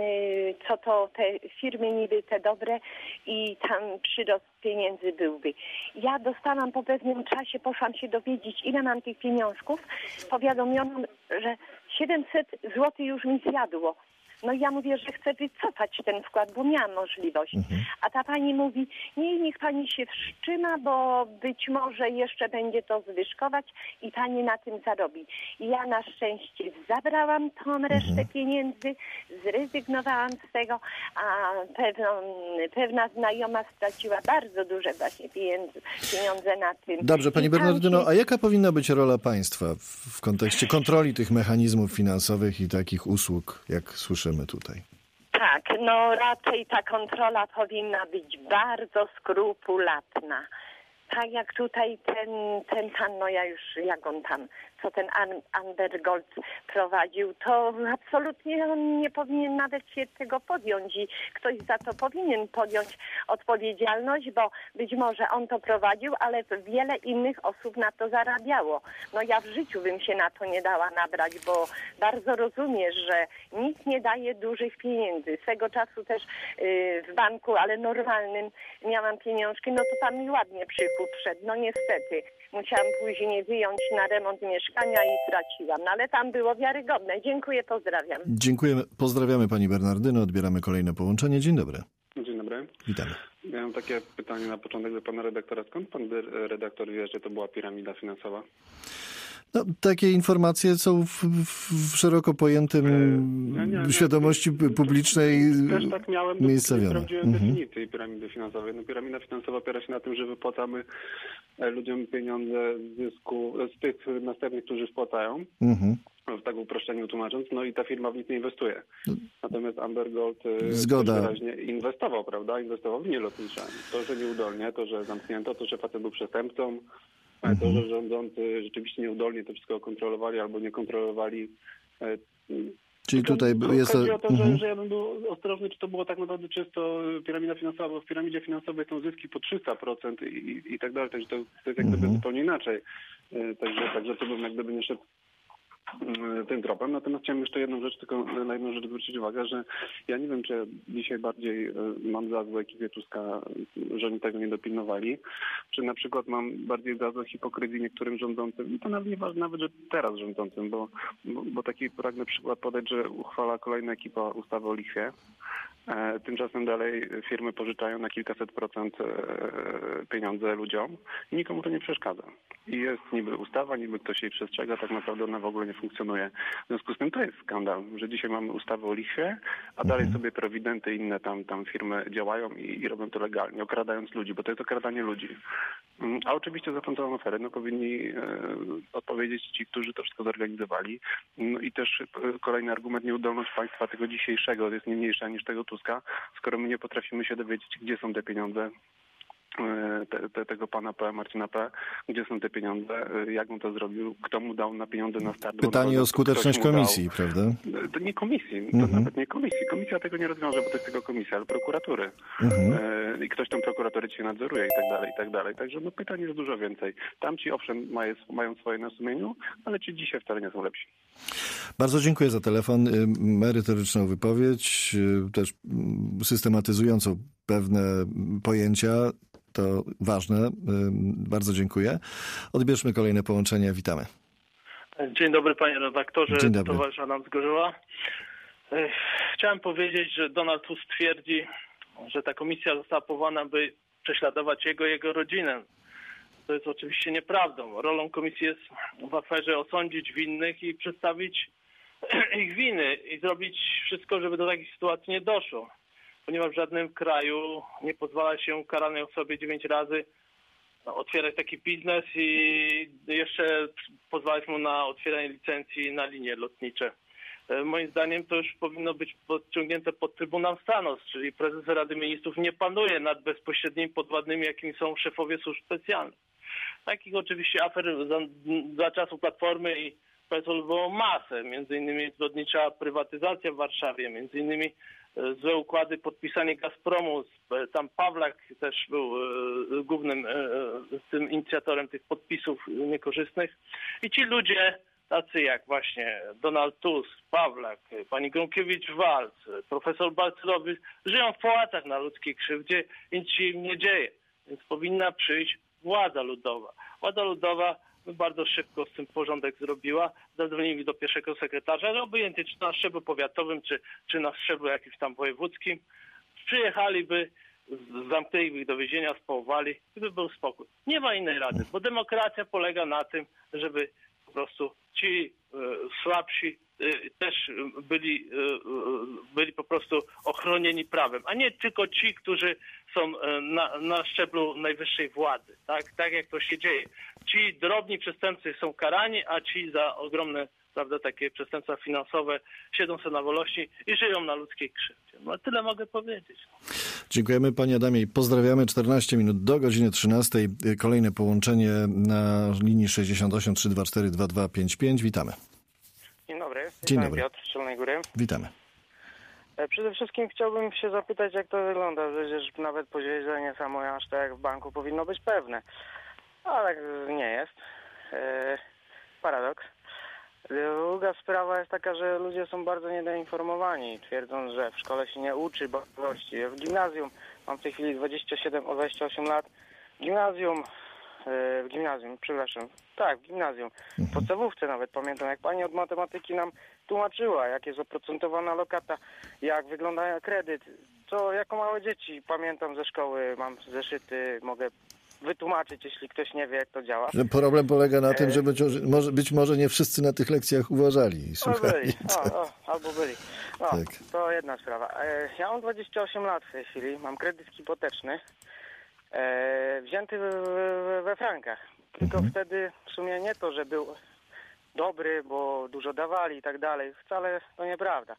co to te firmy niby te dobre i tam przyrost pieniędzy byłby. Ja dostałam po pewnym czasie, poszłam się dowiedzieć, ile mam tych pieniążków. Powiadomiono, że siedemset złotych już mi zjadło. No i ja mówię, że chcę wycofać ten wkład, bo miałam możliwość. Mhm. A ta pani mówi, nie, niech pani się wstrzyma, bo być może jeszcze będzie to zwyżkować i pani na tym zarobi. I ja na szczęście zabrałam tą resztę mhm. pieniędzy, zrezygnowałam z tego, a pewną, pewna znajoma straciła bardzo duże właśnie pieniądze, pieniądze na tym. Dobrze, pani Bernardyno, a jaka powinna być rola państwa w, w kontekście kontroli tych mechanizmów finansowych i takich usług, jak słyszymy tutaj? Tak, no raczej ta kontrola powinna być bardzo skrupulatna. Tak jak tutaj ten, ten pan, no ja już, jak on tam, co ten Amber Gold prowadził, to absolutnie on nie powinien nawet się tego podjąć i ktoś za to powinien podjąć odpowiedzialność, bo być może on to prowadził, ale wiele innych osób na to zarabiało. No ja w życiu bym się na to nie dała nabrać, bo bardzo rozumiesz, że nikt nie daje dużych pieniędzy. Swego czasu też yy, w banku, ale normalnym miałam pieniążki, no to tam mi ładnie przychód szedł. No niestety. Musiałam później wyjąć na remont mieszkania i traciłam. No ale tam było wiarygodne. Dziękuję, pozdrawiam. Dziękujemy, pozdrawiamy pani Bernardyno. Odbieramy kolejne połączenie. Dzień dobry. Dzień dobry. Witamy. Miałem takie pytanie na początek do pana redaktora. Skąd pan redaktor wie, że to była piramida finansowa? No, takie informacje są w, w szeroko pojętym ja nie, nie, świadomości nie, publicznej też tak miałem, miejscowione. Sprawdziłem mhm. definicję piramidy finansowej. No, piramida finansowa opiera się na tym, że wypłacamy ludziom pieniądze z zysku, z tych następnych, którzy wpłacają. Mhm. Tak uproszczeniu tłumacząc, no i ta firma w nic nie inwestuje. Natomiast Amber Gold Zgoda. wyraźnie inwestował, prawda? Inwestował w linie lotnicze. To, że nieudolnie, to, że zamknięto, to, że facet był przestępcą, mhm. to, że rządzący rzeczywiście nieudolnie to wszystko kontrolowali albo nie kontrolowali. Czyli tutaj to, jest... Chodzi o to, mhm. że, że ja bym był ostrożny, czy to było tak naprawdę czysto piramida finansowa, bo w piramidzie finansowej są zyski po trzysta procent i, i tak dalej, także to, to jest jak gdyby mhm. zupełnie inaczej. Także, także to bym jak gdyby nie szedł tym tropem. Natomiast chciałem jeszcze jedną rzecz, tylko na jedną rzecz zwrócić uwagę, że ja nie wiem, czy dzisiaj bardziej mam za złe ekipie Tuska, że oni tego nie dopilnowali, czy na przykład mam bardziej za złe hipokryzji niektórym rządzącym, i to nawet nie ważne, nawet, że teraz rządzącym, bo, bo, bo taki pragnę przykład podać, że uchwala kolejna ekipa ustawy o lichwie Tymczasem dalej firmy pożyczają na kilkaset procent pieniądze ludziom i nikomu to nie przeszkadza. I jest niby ustawa, niby ktoś jej przestrzega, tak naprawdę ona w ogóle nie funkcjonuje. W związku z tym to jest skandal, że dzisiaj mamy ustawę o lichwie, a dalej sobie prowidenty i inne tam, tam firmy działają i, i robią to legalnie, okradając ludzi, bo to jest okradanie ludzi. A oczywiście za tą całą aferę no, powinni e, odpowiedzieć ci, którzy to wszystko zorganizowali. No i też e, kolejny argument, nieudolność państwa tego dzisiejszego jest nie mniejsza niż tego Tuska, skoro my nie potrafimy się dowiedzieć, gdzie są te pieniądze Te, te, tego pana P, Marcina P, gdzie są te pieniądze, jak on to zrobił, kto mu dał na pieniądze na start. Pytanie o skuteczność komisji, dał. Prawda? To nie komisji, to mhm. nawet nie komisji. Komisja tego nie rozwiąże, bo to jest tylko komisja, ale prokuratury. Mhm. E, I ktoś tą prokuraturę dzisiaj nadzoruje i tak dalej, i tak dalej. Także no, pytań jest dużo więcej. Tamci owszem mają, mają swoje na sumieniu, ale ci dzisiaj wcale nie są lepsi. Bardzo dziękuję za telefon, merytoryczną wypowiedź, też systematyzującą pewne pojęcia. To ważne. Bardzo dziękuję. Odbierzmy kolejne połączenie. Witamy. Dzień dobry panie redaktorze. Dzień dobry. Towarzysz Adam z Gorzowa. Chciałem powiedzieć, że Donald Tusk twierdzi, że ta komisja została powołana, by prześladować jego i jego rodzinę. To jest oczywiście nieprawdą. Rolą komisji jest w aferze osądzić winnych i przedstawić ich winy i zrobić wszystko, żeby do takiej sytuacji nie doszło. Ponieważ w żadnym kraju nie pozwala się karanej osobie dziewięć razy otwierać taki biznes i jeszcze pozwalać mu na otwieranie licencji na linie lotnicze. Moim zdaniem to już powinno być podciągnięte pod Trybunał Stanu, czyli prezes Rady Ministrów nie panuje nad bezpośrednimi podwładnymi, jakimi są szefowie służb specjalnych. Takich oczywiście afer za, za czasów Platformy i P S L było masę, między innymi zbrodnicza prywatyzacja w Warszawie, między innymi złe układy, podpisanie Gazpromu, tam Pawlak też był e, głównym e, tym inicjatorem tych podpisów niekorzystnych. I ci ludzie, tacy jak właśnie Donald Tusk, Pawlak, pani Gronkiewicz-Waltz, profesor Balcerowicz, żyją w pałacach na ludzkiej krzywdzie i nic się im nie dzieje. Więc powinna przyjść władza ludowa. Władza ludowa bardzo szybko z tym porządek zrobiła. Zadzwonili do pierwszego sekretarza, ale obojętnie czy na szczeblu powiatowym, czy, czy na szczeblu jakimś tam wojewódzkim. Przyjechaliby, zamknęli ich do więzienia, społowali i by był spokój. Nie ma innej rady, bo demokracja polega na tym, żeby po prostu ci y, słabsi y, też byli, y, byli po prostu ochronieni prawem, a nie tylko ci, którzy są na, na szczeblu najwyższej władzy. Tak? Tak jak to się dzieje. Ci drobni przestępcy są karani, a ci za ogromne, prawda, takie przestępstwa finansowe siedzą sobie na wolności i żyją na ludzkiej krzywdzie. No tyle mogę powiedzieć. Dziękujemy panie Adamie. Pozdrawiamy. czternaście minut do godziny trzynastej. Kolejne połączenie na linii sześćdziesiąt osiem trzysta dwadzieścia cztery dwadzieścia dwa pięćdziesiąt pięć. Witamy. Dzień dobry. Dzień dobry. Piotr z Zielonej Góry. Witamy. Przede wszystkim chciałbym się zapytać, jak to wygląda. Przecież nawet posiedzenie samo aż tak jak w banku powinno być pewne. Ale tak nie jest. E, paradoks. Druga sprawa jest taka, że ludzie są bardzo niedoinformowani, twierdząc, że w szkole się nie uczy bankowości. W gimnazjum, mam w tej chwili dwadzieścia siedem, o dwadzieścia osiem lat, gimnazjum, e, w gimnazjum, przepraszam, tak, w gimnazjum, w podstawówce nawet pamiętam, jak pani od matematyki nam tłumaczyła, jak jest oprocentowana lokata, jak wygląda kredyt, to jako małe dzieci pamiętam ze szkoły, mam zeszyty, mogę wytłumaczyć, jeśli ktoś nie wie, jak to działa. Problem polega na tym, że być może, być może nie wszyscy na tych lekcjach uważali. O, byli. O, o, albo byli. No, tak. To jedna sprawa. Ja mam dwadzieścia osiem lat w tej chwili, mam kredyt hipoteczny, e, wzięty we, we, we frankach. Tylko mhm. wtedy w sumie nie to, że był dobry, bo dużo dawali i tak dalej. Wcale to nieprawda.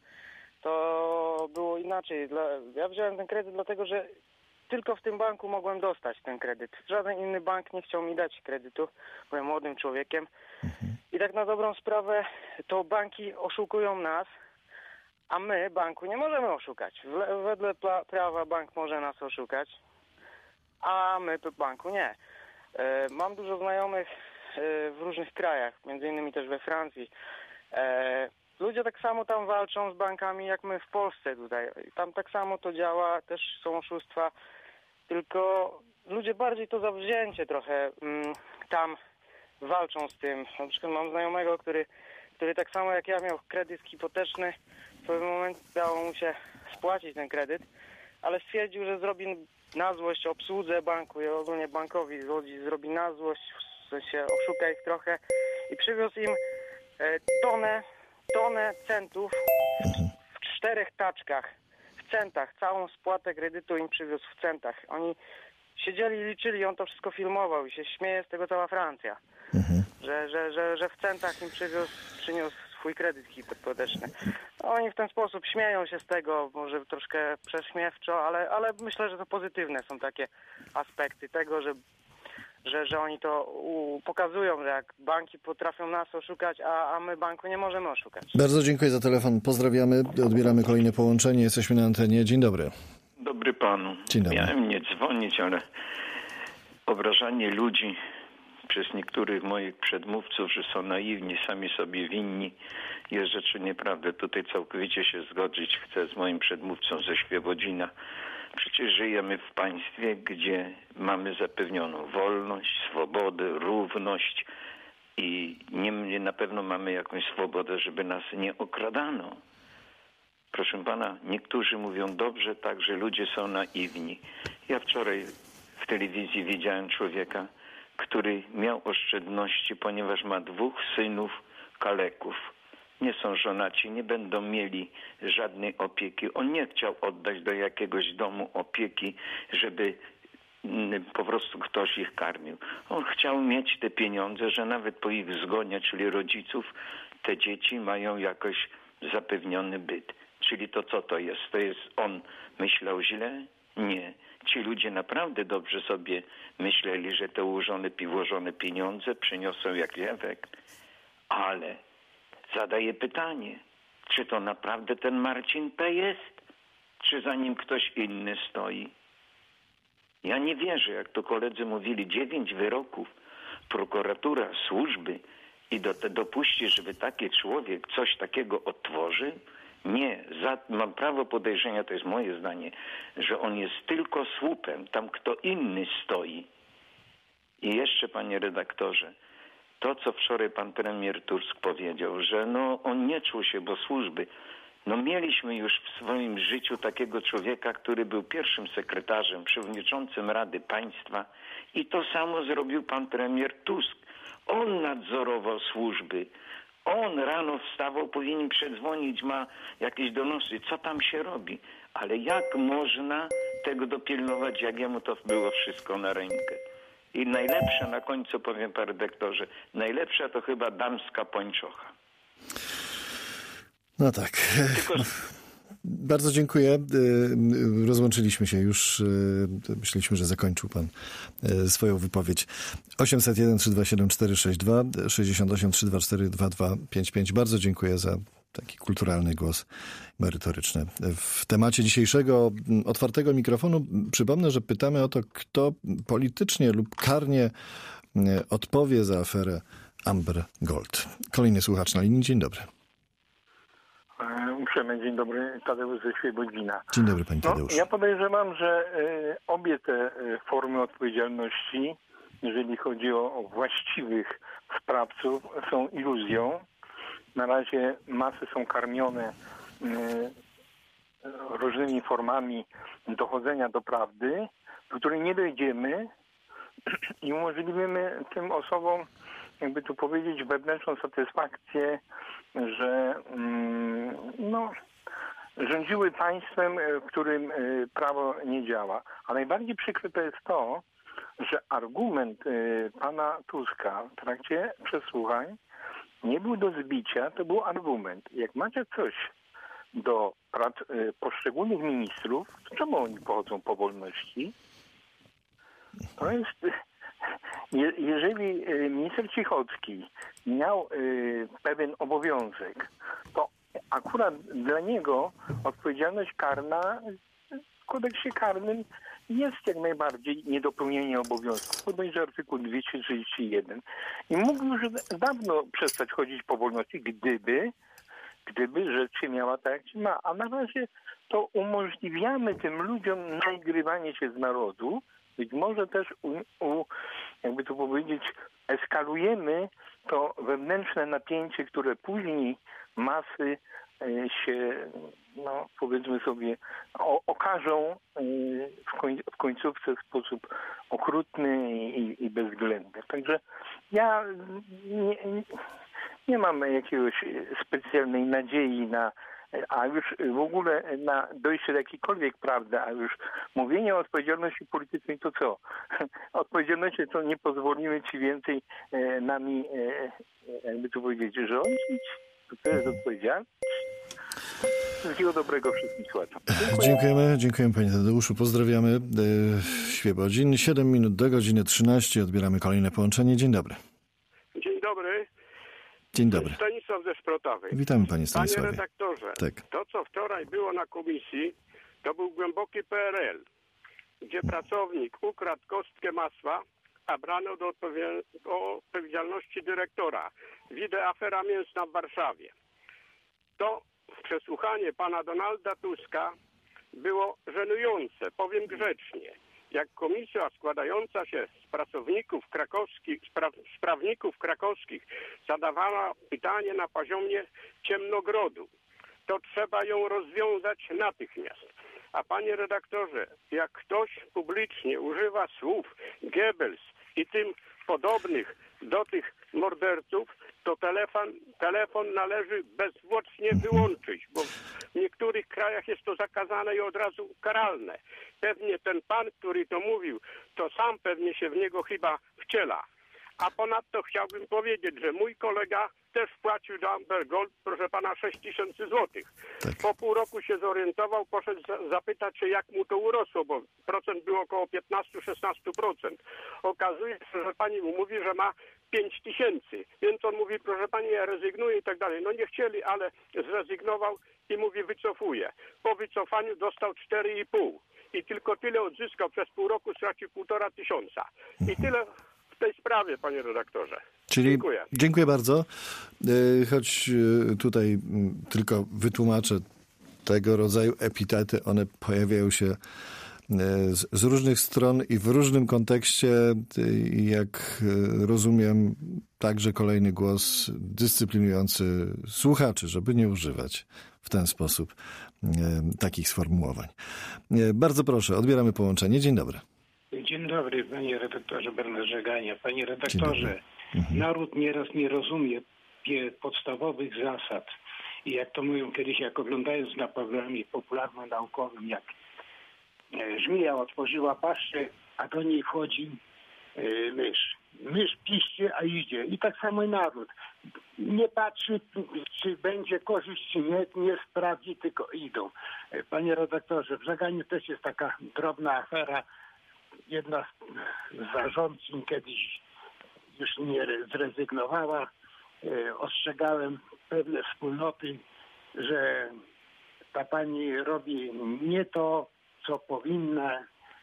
To było inaczej. Dla, ja wziąłem ten kredyt dlatego, że tylko w tym banku mogłem dostać ten kredyt. Żaden inny bank nie chciał mi dać kredytu. Byłem młodym człowiekiem. Mhm. I tak na dobrą sprawę to banki oszukują nas, a my banku nie możemy oszukać. Wedle prawa bank może nas oszukać, a my to banku nie. E, mam dużo znajomych e, w różnych krajach, między innymi też we Francji. E, ludzie tak samo tam walczą z bankami jak my w Polsce tutaj. Tam tak samo to działa, też są oszustwa, tylko ludzie bardziej to zawzięcie trochę mm, tam walczą z tym. Na przykład mam znajomego, który, który tak samo jak ja miał kredyt hipoteczny, w pewnym momencie udało mu się spłacić ten kredyt, ale stwierdził, że zrobi na złość obsłudze banku i ogólnie bankowi zrobi na złość, w sensie oszuka ich trochę i przywiózł im e, tonę, tonę centów w czterech taczkach, w centach, całą spłatę kredytu im przywiózł w centach. Oni siedzieli i liczyli, on to wszystko filmował i się śmieje z tego cała Francja, mhm. że, że, że, że w centach im przywiózł, przyniósł swój kredyt hipoteczny. Oni w ten sposób śmieją się z tego, może troszkę prześmiewczo, ale, ale myślę, że to pozytywne są takie aspekty tego, że, że, że oni to u, pokazują, że jak banki potrafią nas oszukać, a, a my banku nie możemy oszukać. Bardzo dziękuję za telefon. Pozdrawiamy. Odbieramy kolejne połączenie. Jesteśmy na antenie. Dzień dobry. Dobry panu. Dzień dobry. Miałem nie dzwonić, ale obrażanie ludzi przez niektórych moich przedmówców, że są naiwni, sami sobie winni, jest rzeczy nieprawda. Tutaj całkowicie się zgodzić chcę z moim przedmówcą ze Świebodzina. Przecież żyjemy w państwie, gdzie mamy zapewnioną wolność, swobodę, równość i niemniej na pewno mamy jakąś swobodę, żeby nas nie okradano. Proszę pana, niektórzy mówią dobrze, tak, że ludzie są naiwni. Ja wczoraj w telewizji widziałem człowieka, który miał oszczędności, ponieważ ma dwóch synów kaleków. Nie są żonaci, nie będą mieli żadnej opieki. On nie chciał oddać do jakiegoś domu opieki, żeby po prostu ktoś ich karmił. On chciał mieć te pieniądze, że nawet po ich zgonie, czyli rodziców, te dzieci mają jakoś zapewniony byt. Czyli to co to jest? To jest on myślał źle? Nie. Ci ludzie naprawdę dobrze sobie myśleli, że te ułożone, włożone pieniądze przyniosą jakiś efekt. Ale zadaję pytanie, czy to naprawdę ten Marcin P. jest? Czy za nim ktoś inny stoi? Ja nie wierzę, jak to koledzy mówili, dziewięć wyroków, prokuratura, służby i do, dopuści, żeby taki człowiek coś takiego odtworzył? Nie, za, mam prawo podejrzenia, to jest moje zdanie, że on jest tylko słupem, tam kto inny stoi. I jeszcze, panie redaktorze, to co wczoraj pan premier Tusk powiedział, że no on nie czuł się, bo służby, no mieliśmy już w swoim życiu takiego człowieka, który był pierwszym sekretarzem, przewodniczącym Rady Państwa i to samo zrobił pan premier Tusk. On nadzorował służby. On rano wstawał, powinien przedzwonić, ma jakieś donosy, co tam się robi. Ale jak można tego dopilnować, jak jemu to było wszystko na rękę? I najlepsza, na końcu powiem panie redaktorze, najlepsza to chyba damska pończocha. No tak. Tylko... Bardzo dziękuję. Rozłączyliśmy się już. Myśleliśmy, że zakończył pan swoją wypowiedź. osiemset jeden trzysta dwadzieścia siedem czterysta sześćdziesiąt dwa, sześćdziesiąt osiem trzysta dwadzieścia cztery dwadzieścia dwa pięćdziesiąt pięć. Bardzo dziękuję za taki kulturalny głos merytoryczny. W temacie dzisiejszego otwartego mikrofonu przypomnę, że pytamy o to, kto politycznie lub karnie odpowie za aferę Amber Gold. Kolejny słuchacz na linii. Dzień dobry. Uprzejmy dzień dobry, Tadeusz ze Świebodzina. Dzień dobry, panie Tadeusz. No, ja podejrzewam, że y, obie te y, formy odpowiedzialności, jeżeli chodzi o, o właściwych sprawców, są iluzją. Na razie masy są karmione y, różnymi formami dochodzenia do prawdy, do której nie dojdziemy i umożliwimy tym osobom, jakby tu powiedzieć, wewnętrzną satysfakcję, że mm, no, rządziły państwem, w którym prawo nie działa. A najbardziej przykre to jest to, że argument pana Tuska w trakcie przesłuchań nie był do zbicia, to był argument. Jak macie coś do prac poszczególnych ministrów, to czemu oni pochodzą po wolności? To jest... Je, jeżeli minister Cichocki miał y, pewien obowiązek, to akurat dla niego odpowiedzialność karna w kodeksie karnym jest jak najbardziej niedopełnienie obowiązków. Podajże artykuł dwieście trzydzieści jeden. I mógł już dawno przestać chodzić po wolności, gdyby, gdyby rzecz się miała tak, jak się ma. A na razie to umożliwiamy tym ludziom naigrywanie się z narodu być może też u, u, jakby to powiedzieć, eskalujemy to wewnętrzne napięcie, które później masy się, no powiedzmy sobie, o, okażą w, koń, w końcówce w sposób okrutny i, i bezwzględny. Także ja nie, nie mam jakiegoś specjalnej nadziei na, a już w ogóle na dojście do jakiejkolwiek prawdy, a już mówienie o odpowiedzialności politycznej to co? Odpowiedzialności to nie pozwolimy ci więcej nami, jakby to powiedzieć, rządzić? To jest odpowiedzialność. Wszystkiego dobrego wszystkim słuchaczom. Dziękujemy, dziękujemy panie Tadeuszu, pozdrawiamy. Świebodzin, siedem minut do godziny trzynastej, odbieramy kolejne połączenie. Dzień dobry. Dzień dobry. Dzień dobry. Stanisław ze Szprotawy. Witamy panie Stanisławie. Panie redaktorze, tak. To co wczoraj było na komisji, to był głęboki P R L, gdzie pracownik ukradł kostkę masła, a brano do odpowiedzialności dyrektora. Widzę afera mięsna w Warszawie. To przesłuchanie pana Donalda Tuska było żenujące, powiem grzecznie. Jak komisja składająca się z pracowników krakowskich, z prawników krakowskich zadawała pytanie na poziomie ciemnogrodu, to trzeba ją rozwiązać natychmiast. A panie redaktorze, jak ktoś publicznie używa słów Goebbels i tym podobnych do tych morderców, to telefon, telefon należy bezzwłocznie wyłączyć, bo w niektórych krajach jest to zakazane i od razu karalne. Pewnie ten pan, który to mówił, to sam pewnie się w niego chyba wciela. A ponadto chciałbym powiedzieć, że mój kolega też wpłacił do Amber Gold, proszę pana, sześć tysięcy złotych. Tak. Po pół roku się zorientował, poszedł za, zapytać się, jak mu to urosło, bo procent był około piętnaście do szesnastu procent. Okazuje się, że pani mu mówi, że ma pięć tysięcy. Więc on mówi, proszę pani, ja rezygnuję i tak dalej. No nie chcieli, ale zrezygnował i mówi, wycofuję. Po wycofaniu dostał cztery i pół. I tylko tyle odzyskał. Przez pół roku stracił półtora tysiąca. I tyle w tej sprawie, panie redaktorze. Czyli dziękuję. Dziękuję bardzo. Choć tutaj tylko wytłumaczę, tego rodzaju epitety, one pojawiają się z, z różnych stron i w różnym kontekście. Jak rozumiem, także kolejny głos dyscyplinujący słuchaczy, żeby nie używać w ten sposób takich sformułowań. Bardzo proszę, odbieramy połączenie. Dzień dobry. Dzień dobry, panie redaktorze Bernard Żegania. Panie redaktorze, mhm. Naród nieraz nie rozumie podstawowych zasad. I jak to mówią kiedyś, jak oglądając na programie popularno-naukowym, jak żmija otworzyła paszczę, a do niej wchodzi mysz. Mysz piszczy, a idzie. I tak samo i naród. Nie patrzy, czy będzie korzyść, czy nie, nie sprawdzi, tylko idą. Panie redaktorze, w Żeganiu też jest taka drobna afera. Jedna z zarządczyń kiedyś już nie zrezygnowała. Ostrzegałem pewne wspólnoty, że ta pani robi nie to, co powinna.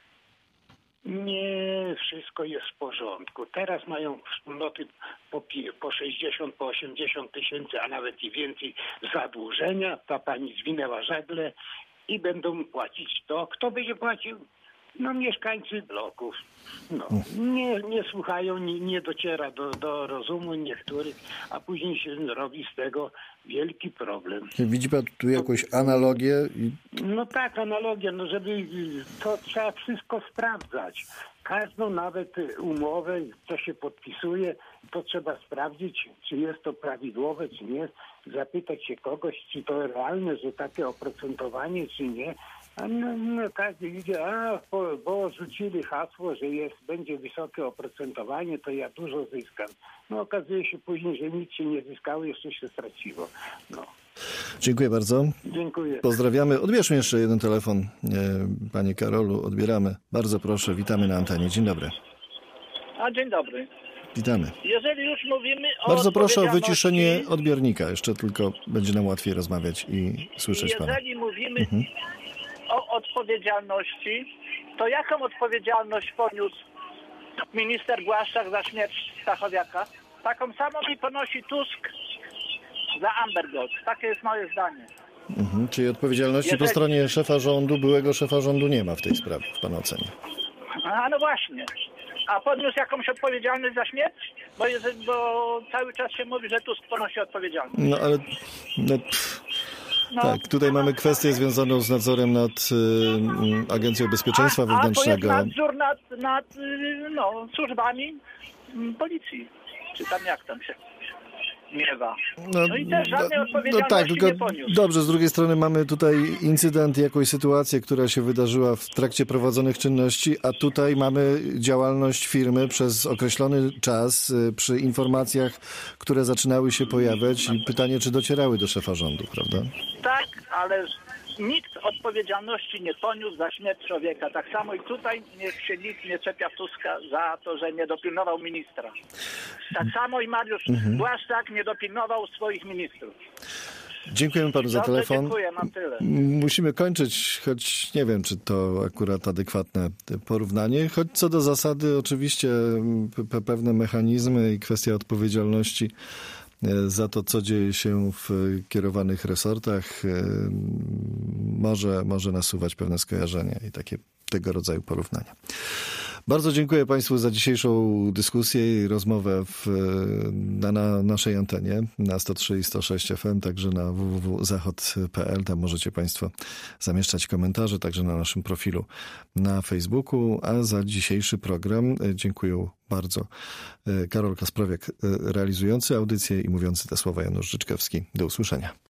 Nie wszystko jest w porządku. Teraz mają wspólnoty po, po sześćdziesiąt, po osiemdziesiąt tysięcy, a nawet i więcej zadłużenia. Ta pani zwinęła żagle i będą płacić to. Kto będzie płacił? No mieszkańcy bloków. No, nie, nie słuchają, nie, nie dociera do, do rozumu niektórych, a później się robi z tego wielki problem. Widzi pan tu jakąś analogię? No tak, analogię, no żeby to trzeba wszystko sprawdzać. Każdą nawet umowę, co się podpisuje, to trzeba sprawdzić, czy jest to prawidłowe, czy nie. Zapytać się kogoś, czy to realne, że takie oprocentowanie, czy nie. A no, no każdy idzie, a bo, bo rzucili hasło, że jest, będzie wysokie oprocentowanie, to ja dużo zyskam. No okazuje się później, że nic się nie zyskało, jeszcze się straciło. No. Dziękuję bardzo. Dziękuję. Pozdrawiamy. Odbierzmy jeszcze jeden telefon. Panie Karolu, odbieramy. Bardzo proszę, witamy na antenie. Dzień dobry. A dzień dobry. Witamy. Jeżeli już mówimy o Bardzo proszę o wyciszenie odbiornika. Jeszcze tylko będzie nam łatwiej rozmawiać i słyszeć pana. Jeżeli mówimy mhm. o odpowiedzialności, to jaką odpowiedzialność poniósł minister Błaszczak za śmierć Stachowiaka? Taką samą i ponosi Tusk za Amber Gold. Takie jest moje zdanie. Mhm. Czyli odpowiedzialności Jeżeli... po stronie szefa rządu, byłego szefa rządu nie ma w tej sprawie, w pana ocenie? A A no właśnie. A podniósł jakąś odpowiedzialność za śmierć? Bo, jest, bo cały czas się mówi, że Tusk ponosi odpowiedzialność. No ale... No, pff. No. Tak, tutaj mamy kwestię związaną z nadzorem nad y, Agencją Bezpieczeństwa a, Wewnętrznego. A to jest nadzór nad, nad y, no, służbami y, policji. Czy tam jak tam się miewa. No, no i też żadnej no, odpowiedzialności no tak, tylko, nie poniósł. Dobrze, z drugiej strony mamy tutaj incydent, jakąś sytuację, która się wydarzyła w trakcie prowadzonych czynności, a tutaj mamy działalność firmy przez określony czas y, przy informacjach, które zaczynały się pojawiać i pytanie, czy docierały do szefa rządu, prawda? Tak, ale nikt odpowiedzialności nie poniósł za śmierć człowieka. Tak samo i tutaj niech się nikt nie czepia Tuska za to, że nie dopilnował ministra. Tak samo i Mariusz mhm. Błaszczak nie dopilnował swoich ministrów. Dziękujemy panu za Dobrze, telefon. Dziękuję, mam tyle. Musimy kończyć, choć nie wiem, czy to akurat adekwatne porównanie. Choć co do zasady, oczywiście pe- pewne mechanizmy i kwestia odpowiedzialności za to, co dzieje się w kierowanych resortach, może, może nasuwać pewne skojarzenia i takie tego rodzaju porównania. Bardzo dziękuję Państwu za dzisiejszą dyskusję i rozmowę w, na, na naszej antenie na sto trzy i sto sześć F M, także na w w w kropka zachod kropka p l. Tam możecie Państwo zamieszczać komentarze, także na naszym profilu na Facebooku. A za dzisiejszy program dziękuję bardzo. Karol Kasprowiak realizujący audycję i mówiący te słowa Janusz Życzkowski. Do usłyszenia.